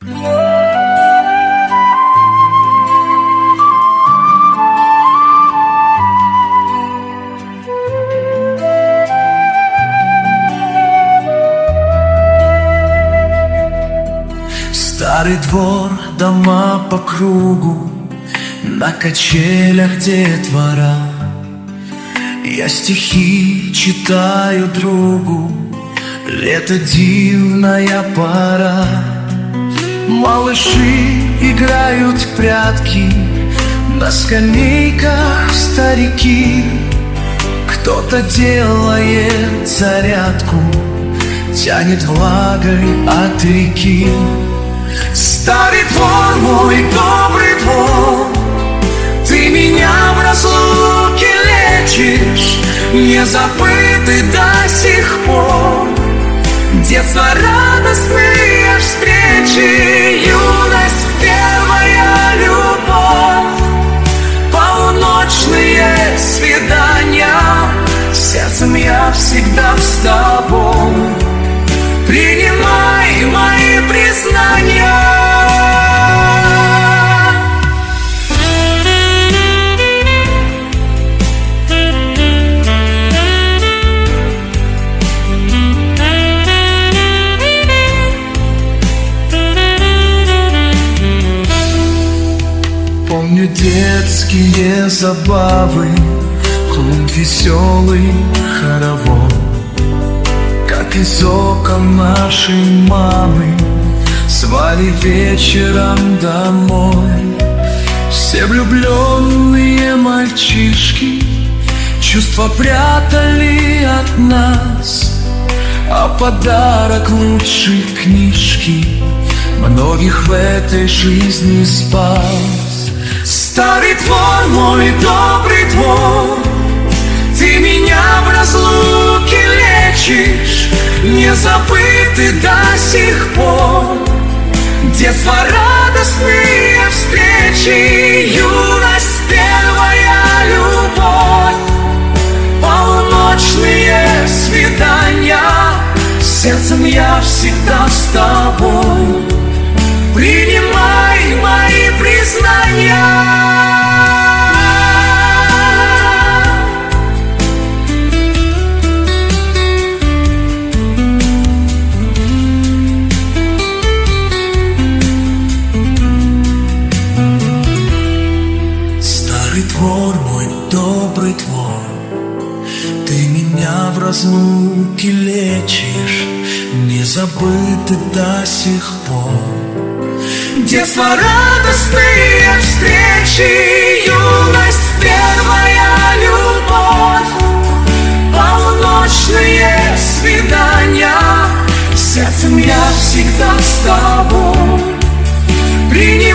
Старый двор, дома по кругу, на качелях детвора. Я стихи читаю другу, лето дивная пора. Малыши играют в прятки, на скамейках старики. Кто-то делает зарядку, тянет влагой от реки. Старый двор, мой добрый двор, ты меня в разлуке лечишь, не забыты до сих пор. Детство, радостные встречи, юность, первая любовь, полуночные свидания, сердцем я всегда с тобой. Принимай мои признания. Помню детские забавы, клуб веселый, хоровод. Как из окон нашей мамы звали вечером домой. Все влюбленные мальчишки чувства прятали от нас, а подарок лучшей книжки многих в этой жизни спас. Старый двор, мой добрый двор, ты меня в разлуке лечишь, не забыты до сих пор. Детство, радостные встречи, юность, первая любовь, полуночные свидания, сердцем я всегда с тобой. Принимай мои признания. Двор, мой добрый двор, ты меня в разлуке лечишь, не забыты до сих пор. Детство, радостные встречи, юность, первая любовь, полуночные свидания, сердцем я всегда с тобой.